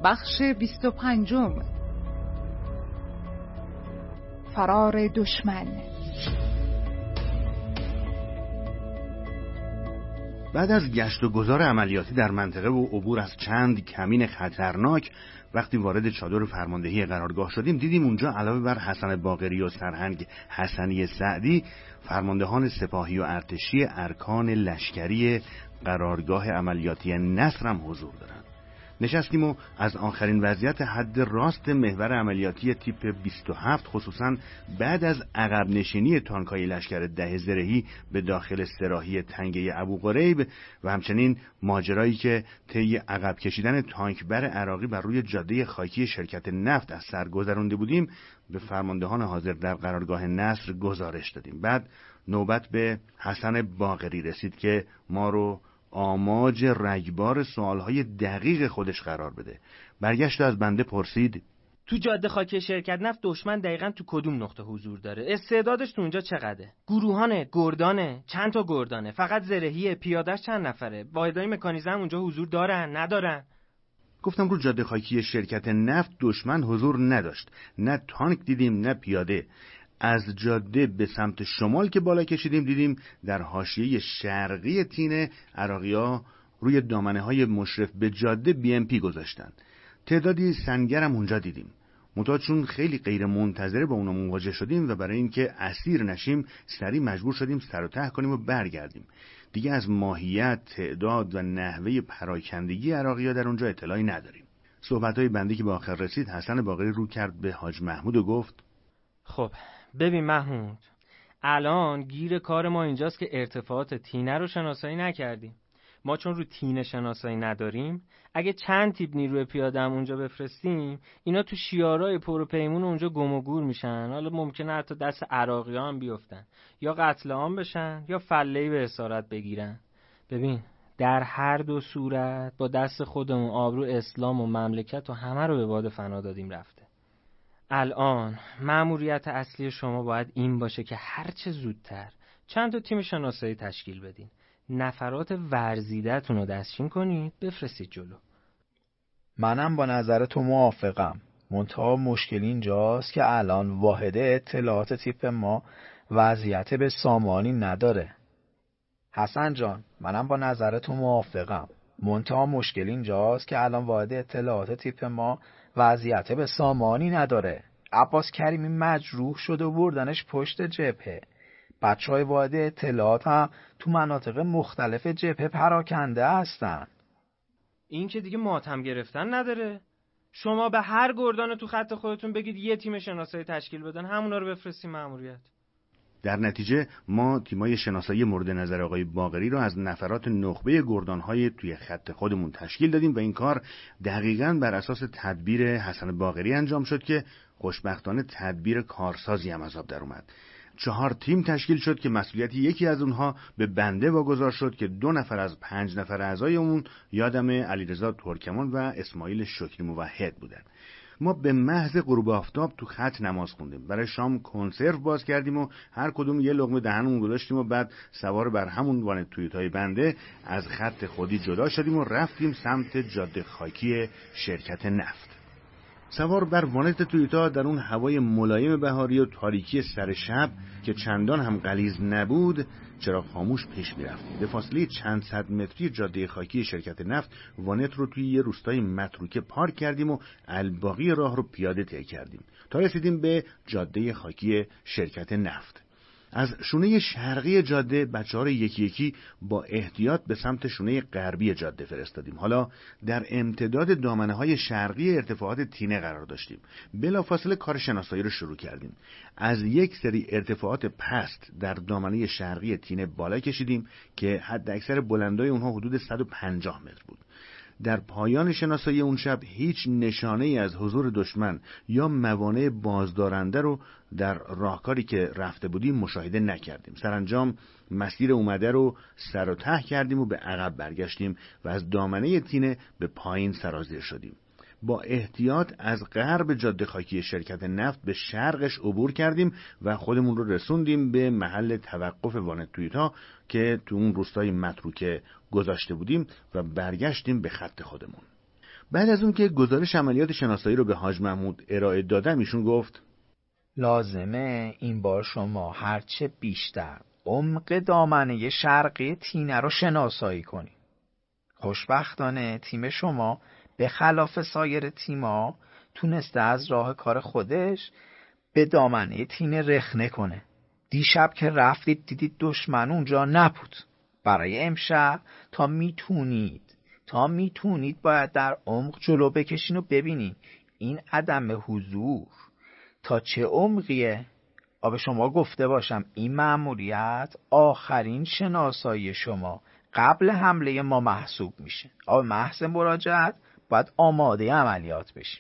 بخش 25. فرار دشمن. بعد از گشت و گذار عملیاتی در منطقه و عبور از چند کمین خطرناک، وقتی وارد چادر فرماندهی قرارگاه شدیم دیدیم اونجا علاوه بر حسن باقری و سرهنگ حسنی سعدی، فرماندهان سپاهی و ارتشی ارکان لشکری قرارگاه عملیاتی نصر هم حضور دارن. نشستیم و از آخرین وضعیت حد راست محور عملیاتی تیپ 27 خصوصا بعد از عقب نشینی تانکای لشکر 10 زرهی به داخل سراحی تنگه ابوقریب و همچنین ماجرایی که طی عقب کشیدن تانکبر عراقی بر روی جاده خاکی شرکت نفت از سر گذرانده بودیم به فرماندهان حاضر در قرارگاه نصر گزارش دادیم. بعد نوبت به حسن باقری رسید که ما رو آماج رگبار سوالهای دقیق خودش قرار بده. برگشت از بنده پرسید تو جاده خاکی شرکت نفت دشمن دقیقاً تو کدوم نقطه حضور داره؟ استعدادش تو اونجا چقدره؟ گروهانه، گردانه، چند تا گردانه، فقط زرهیه، پیادهش چند نفره؟ واحدهای مکانیزه هم اونجا حضور دارن، ندارن؟ گفتم رو جاده خاکی شرکت نفت دشمن حضور نداشت. نه تانک دیدیم نه پیاده. از جاده به سمت شمال که بالا کشیدیم دیدیم در حاشیه شرقی تین عراقی‌ها روی دامنه‌های مشرف به جاده BMP گذاشتن. تعدادی سنگرم اونجا دیدیم. منتها چون خیلی غیر منتظره با اونا مواجه شدیم و برای اینکه اسیر نشیم سریع مجبور شدیم سر و ته کنیم و برگردیم. دیگه از ماهیت، تعداد و نحوه پراکندگی عراقی‌ها در اونجا اطلاعی نداریم. صحبت‌های بنده که به آخر رسید، حسن باقری رو کرد به حاج محمود و گفت: خب ببین محمود، الان گیر کار ما اینجاست که ارتفاعات تینه رو شناسایی نکردیم. ما چون رو تینه شناسایی نداریم، اگه چند تیپ نیروی پیاده هم اونجا بفرستیم اینا تو شیارای پر و پیمون اونجا گم و گور میشن. حالا ممکنه حتی دست عراقی‌ها هم بیفتن، یا قتل عام بشن یا فله‌ای به اسارت بگیرن. ببین در هر دو صورت با دست خودمون آبرو اسلام و مملکت و همه رو به باد فنا دادیم رفته. الان مأموریت اصلی شما باید این باشه که هرچه زودتر چند تا تیم شناسایی تشکیل بدین، نفرات ورزیده‌تون رو دستچین کنید، بفرستید جلو. منم با نظر تو موافقم. منتها مشکل اینجاست که الان واحد اطلاعات تیپ ما وضعیت به سامانی نداره. حسن جان، منم با نظر تو موافقم. منتها مشکل اینجاست که الان واحد اطلاعات تیپ ما وضعیت به سامانی نداره. عباس کریمی مجروح شده و بردنش پشت جبهه. بچهای واحد اطلاعات هم تو مناطق مختلف جبهه پراکنده هستن. این که دیگه ماتم گرفتن نداره. شما به هر گردان تو خط خودتون بگید یه تیم شناسایی تشکیل بدن، همونا رو بفرستیم مأموریت. در نتیجه ما تیمای شناسایی مورد نظر آقای باقری رو از نفرات نخبه گردانهای توی خط خودمون تشکیل دادیم و این کار دقیقاً بر اساس تدبیر حسن باقری انجام شد که خوشبختانه تدبیر کارسازی هم از آب در اومد. 4 تیم تشکیل شد که مسئولیت یکی از اونها به بنده واگذار شد که 2 نفر از 5 نفر اعضای اون یادم علیرضا ترکمان و اسماعیل شکری موحد بودن. ما به محض غروب آفتاب تو خط نماز خوندیم. برای شام کنسرو باز کردیم و هر کدوم یه لقمه دهنمون گذاشتیم و بعد سوار بر همون وان تویوتای بنده از خط خودی جدا شدیم و رفتیم سمت جاده خاکی شرکت نفت. سوار بر وانت تویوتا در اون هوای ملایم بهاری و تاریکی سر شب که چندان هم غلیظ نبود چراغ خاموش پیش می‌رفتیم. به فاصله چند صد متری جاده خاکی شرکت نفت وانت رو توی یه روستای متروکه پارک کردیم و الباقی راه رو پیاده طی کردیم تا رسیدیم به جاده خاکی شرکت نفت. از شونه شرقی جاده بچه‌ها رو یکی یکی با احتیاط به سمت شونه غربی جاده فرستادیم. حالا در امتداد دامنه‌های شرقی ارتفاعات تینه قرار داشتیم. بلافاصله کار شناسایی رو شروع کردیم. از یک سری ارتفاعات پست در دامنه شرقی تینه بالا کشیدیم که حد اکثر بلندای اونها حدود 150 متر بود. در پایان شناسایی اون شب هیچ نشانه ای از حضور دشمن یا موانع بازدارنده رو در راهکاری که رفته بودیم مشاهده نکردیم. سرانجام مسیر اومده رو سر و ته کردیم و به عقب برگشتیم و از دامنه تینه به پایین سرازیر شدیم. با احتیاط از غرب جاده خاکی شرکت نفت به شرقش عبور کردیم و خودمون رو رسوندیم به محل توقف وان تویوتا که تو اون روستای متروکه گذاشته بودیم و برگشتیم به خط خودمون. بعد از اون که گزارش عملیات شناسایی رو به حاج محمود ارائه دادم ایشون گفت لازمه این بار شما هرچه بیشتر عمق دامنه شرقی تینه رو شناسایی کنی. خوشبختانه تیم شما به خلاف سایر تیما تونسته از راه کار خودش به دامنه تینه رخنه کنه. دیشب که رفتید دیدید دشمن اونجا نبود. برای امشب تا میتونید باید در عمق جلو بکشین و ببینین این عدم حضور تا چه عمقیه. به شما گفته باشم این مأموریت آخرین شناسایی شما قبل حمله ما محسوب میشه. محض مراجعت باید آماده عملیات بشیم.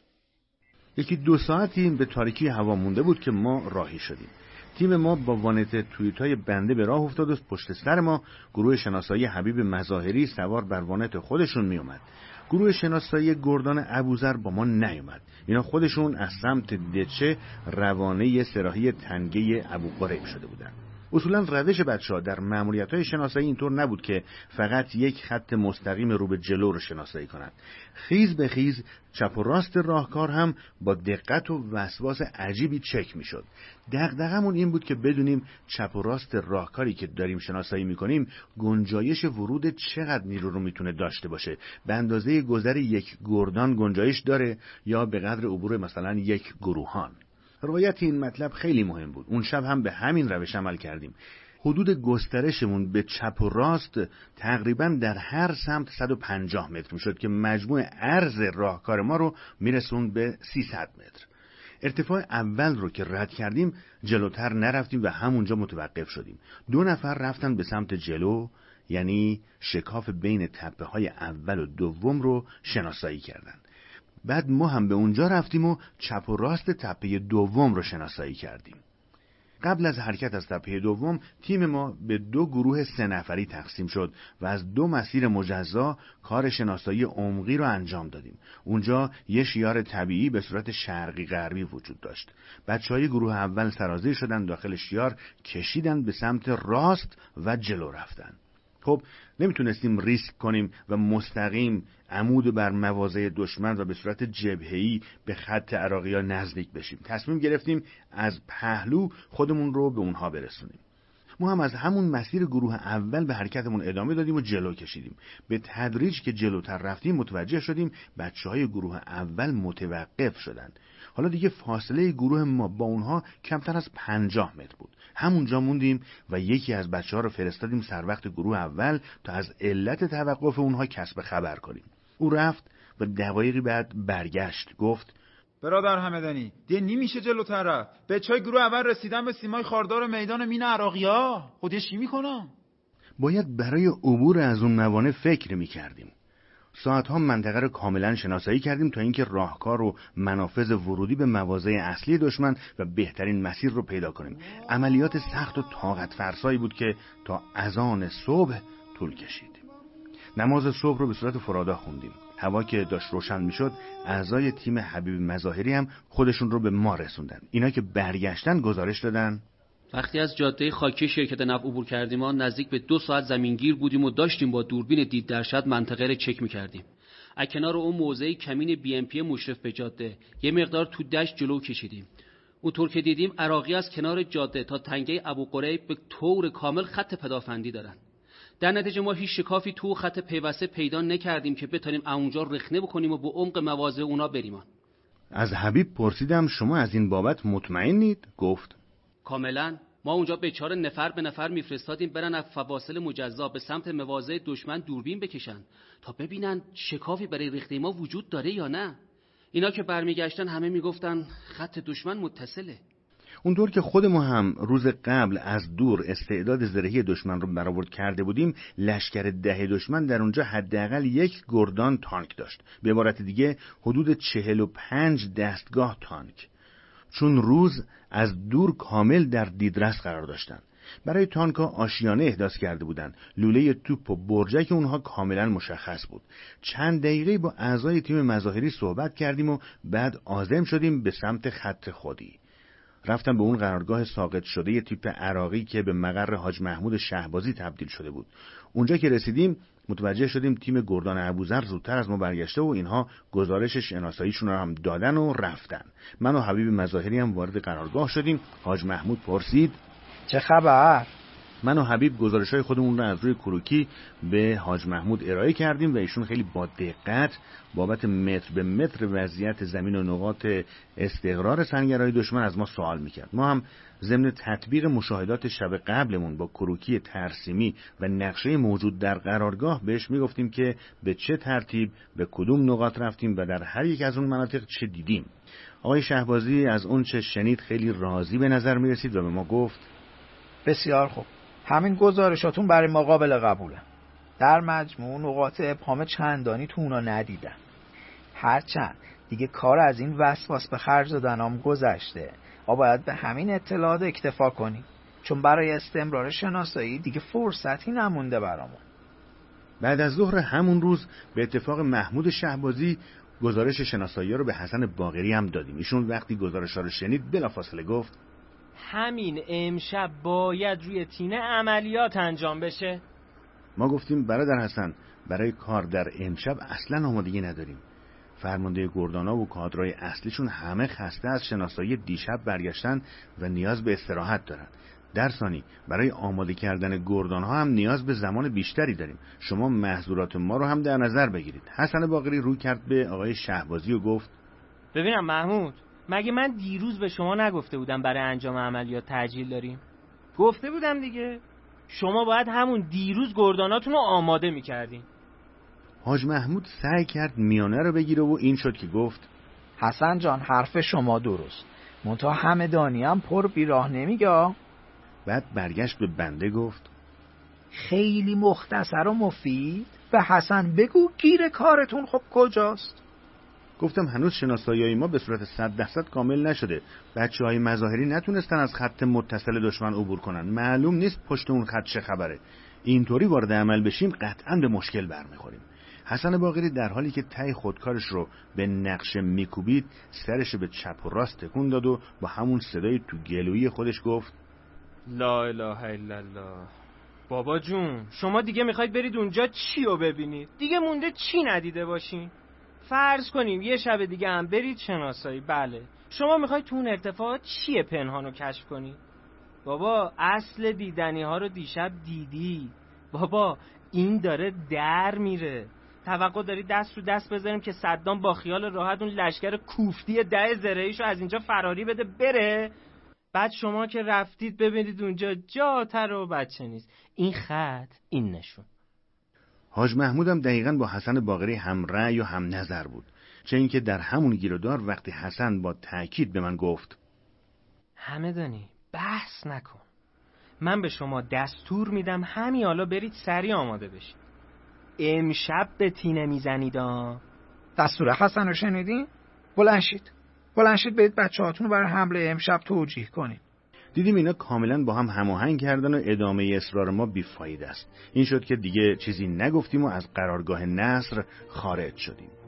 یکی 2 ساعتی به تاریکی هوا مونده بود که ما راهی شدیم. تیم ما با وانت تویوتای بنده به راه افتاد و پشت سر ما گروه شناسایی حبیب مظاهری سوار بر وانت خودشون می اومد. گروه شناسایی گردان ابوذر با ما نیومد. اینا خودشون از سمت دچه روانه سراحی تنگه ابوقریب شده بودن. اصولا روش بچه‌ها در مأموریت‌های شناسایی اینطور نبود که فقط یک خط مستقیم رو به جلو رو شناسایی کنند. خیز به خیز چپ و راست راهکار هم با دقت و وسواس عجیبی چک می‌شد. دغدغمون این بود که بدونیم چپ و راست راهکاری که داریم شناسایی می‌کنیم گنجایش ورود چقدر نیرو رو میتونه داشته باشه. به اندازه گذر یک گردان گنجایش داره یا به قدر عبور مثلا یک گروهان. رعایت این مطلب خیلی مهم بود. اون شب هم به همین روش عمل کردیم. حدود گسترشمون به چپ و راست تقریباً در هر سمت 150 متر میشد که مجموع عرض راهکار ما رو میرسون به 300 متر. ارتفاع اول رو که رد کردیم جلوتر نرفتیم و همونجا متوقف شدیم. 2 نفر رفتن به سمت جلو، یعنی شکاف بین تپه های اول و دوم رو شناسایی کردن. بعد ما هم به اونجا رفتیم و چپ و راست تپه دوم رو شناسایی کردیم. قبل از حرکت از تپه دوم تیم ما به 2 گروه 3 نفری تقسیم شد و از 2 مسیر مجزا کار شناسایی عمقی رو انجام دادیم. اونجا یه شیار طبیعی به صورت شرقی غربی وجود داشت. بچهای گروه اول سرازیر شدن داخل شیار، کشیدن به سمت راست و جلو رفتن. خب نمیتونستیم ریسک کنیم و مستقیم عمود بر مواضع دشمن و به صورت جبهه‌ای به خط عراقی‌ها نزدیک بشیم. تصمیم گرفتیم از پهلو خودمون رو به اونها برسونیم. ما هم از همون مسیر گروه اول به حرکتمون ادامه دادیم و جلو کشیدیم. به تدریج که جلوتر رفتیم متوجه شدیم بچه‌های گروه اول متوقف شدن. حالا دیگه فاصله گروه ما با اونها کمتر از 50 متر بود. همونجا موندیم و یکی از بچه‌ها رو فرستادیم سر وقت گروه اول تا از علت توقف اونها کسب خبر کنیم. او رفت و دقایقی بعد برگشت. گفت برادر همدانی دیگه نمیشه جلوتر رفت. بچهای گروه اول رسیدن به سیمای خاردار میدان مین عراقی‌ها. خودش چی میکنم؟ باید برای عبور از اون موانع فکر میکردیم. ساعتها منطقه رو کاملا شناسایی کردیم تا اینکه راهکار و منافذ ورودی به مواضع اصلی دشمن و بهترین مسیر رو پیدا کنیم. عملیات سخت و طاقت فرسایی بود که تا اذان صبح طول کشید. نماز صبح رو به صورت فرادا خوندیم. هوا که داشت روشن میشد، اعضای تیم حبیب مظاهری هم خودشون رو به ما رسوندن. اینا که برگشتن گزارش دادن وقتی از جاده خاکی شرکت نفت عبور کردیم ما نزدیک به 2 ساعت زمینگیر بودیم و داشتیم با دوربین دید درشت منطقه رو چک میکردیم. از کنار اون موضع کمین BMP مشرف به جاده یه مقدار تو دشت جلو کشیدیم. اونطور که دیدیم عراقی از کنار جاده تا تنگه ابوقریب به طور کامل خط پدافندی دارن. در نتیجه ما هیچ شکافی تو خط پیوسته پیدا نکردیم که بتونیم اونجا رخنه بکنیم و به عمق مواضع اونا بریم. از حبیب پرسیدم شما از این بابت مطمئنید؟ گفت کاملا. ما اونجا به 4 نفر به نفر میفرستادیم برن از فواصل مجزا به سمت مواضع دشمن دوربین بکشن تا ببینن شکافی برای ریخته ما وجود داره یا نه. اینا که برمیگشتن همه میگفتن خط دشمن متصله. اونطور که خود ما هم روز قبل از دور استعداد زرهی دشمن رو برآورد کرده بودیم، لشکر 10 دشمن در اونجا حداقل 1 گردان تانک داشت. به عبارت دیگه حدود 45 دستگاه تانک. چون روز از دور کامل در دیدرس قرار داشتن. برای تانک‌ها آشیانه احداث کرده بودند. لوله توپ و برجک اونها کاملا مشخص بود. چند دقیقه با اعضای تیم مظاهری صحبت کردیم و بعد عازم شدیم به سمت خط خودی. رفتم به اون قرارگاه ساقط شده تیپ عراقی که به مقر حاج محمود شهبازی تبدیل شده بود. اونجا که رسیدیم متوجه شدیم تیم گردان ابوذر زودتر از ما برگشته و اینها گزارش شناساییشون رو هم دادن و رفتن. من و حبیب مظاهری هم وارد قرارگاه شدیم. حاج محمود پرسید چه خبر؟ من و حبیب گزارش‌های خودمون رو از روی کروکی به حاج محمود ارائه کردیم و ایشون خیلی با دقت بابت متر به متر وضعیت زمین و نقاط استقرار سنگرهای دشمن از ما سوال میکرد. ما هم ضمن تطبیق مشاهدات شب قبلمون با کروکی ترسیمی و نقشه موجود در قرارگاه بهش میگفتیم که به چه ترتیب به کدوم نقاط رفتیم و در هر یک از اون مناطق چه دیدیم. آقای شهبازی از اون چه شنید خیلی راضی به نظر میرسید و به ما گفت بسیار خوب، همین گزارشاتون برای ما قابل قبوله. در مجموع نقاط ابهام چندانی تو اونا ندیدم. هرچند دیگه کار از این وسواس به خرج دادنام گذشته، ما باید به همین اطلاعات اکتفا کنیم، چون برای استمرار شناسایی دیگه فرصتی نمونده برامون. بعد از ظهر همون روز به اتفاق محمود شهبازی گزارش شناسایی رو به حسن باقری هم دادیم. ایشون وقتی گزارش‌ها رو شنید بلافاصله گفت همین امشب باید روی تینه عملیات انجام بشه. ما گفتیم برادر حسن، برای کار در امشب اصلا آمادگی نداریم. فرمانده گردانا و کادرای اصلیشون همه خسته از شناسایی دیشب برگشتن و نیاز به استراحت دارن. در ثانی برای آماده کردن گردانها هم نیاز به زمان بیشتری داریم. شما محظورات ما رو هم در نظر بگیرید. حسن باقری رو کرد به آقای شهبازی و گفت ببینم محمود، مگه من دیروز به شما نگفته بودم برای انجام عملیات تعجیل داریم؟ گفته بودم دیگه. شما باید همون دیروز گرداناتون رو آماده میکردین. حاج محمود سعی کرد میانه رو بگیره و این شد که گفت حسن جان، حرف شما درست، منتها همدانی هم پر بیراه نمیگه. بعد برگشت به بنده گفت خیلی مختصر و مفید به حسن بگو گیر کارتون خب کجاست؟ گفتم هنوز شناسایی‌های ما به صورت 100% کامل نشده. بچه‌های مظاهری نتونستن از خط متصل دشمن عبور کنن. معلوم نیست پشت اون خط چه خبره. اینطوری وارد عمل بشیم قطعاً به مشکل برمیخوریم. حسن باقری در حالی که ته خودکارش رو به نقشه میکوبید سرش به چپ و راست تکون داد و با همون صدای تو گلویی خودش گفت لا اله الا الله. بابا جون، شما دیگه میخواید برید اونجا چی رو ببینید؟ دیگه مونده چی ندیده باشین؟ فرض کنیم یه شب دیگه هم برید شناسایی. بله، شما میخواید تو اون ارتفاع چیه پنهانو کشف کنید؟ بابا اصل دیدنی ها رو دیشب دیدی. بابا این داره در میره. توقع داری دست رو دست بذاریم که صدام با خیال راحت اون لشکر کوفتی 10 زرهیشو از اینجا فراری بده بره؟ بعد شما که رفتید ببینید اونجا جاتر و بچه نیست. این خط این نشون. حاج محمودم دقیقاً با حسن باقری هم رأی و هم نظر بود، چه اینکه در همون گیرودار وقتی حسن با تأکید به من گفت همدانی بحث نکن، من به شما دستور میدم همین حالا برید سریع آماده بشید. امشب به تینه میزنید. دستور حسن رو شنیدین؟ بلند شید برید بچه‌هاتون رو برای حمله امشب توجیه کنید. دیدیم اینا کاملا با هم هماهنگ کردن و ادامه اصرار ما بیفایده است. این شد که دیگه چیزی نگفتیم و از قرارگاه نصر خارج شدیم.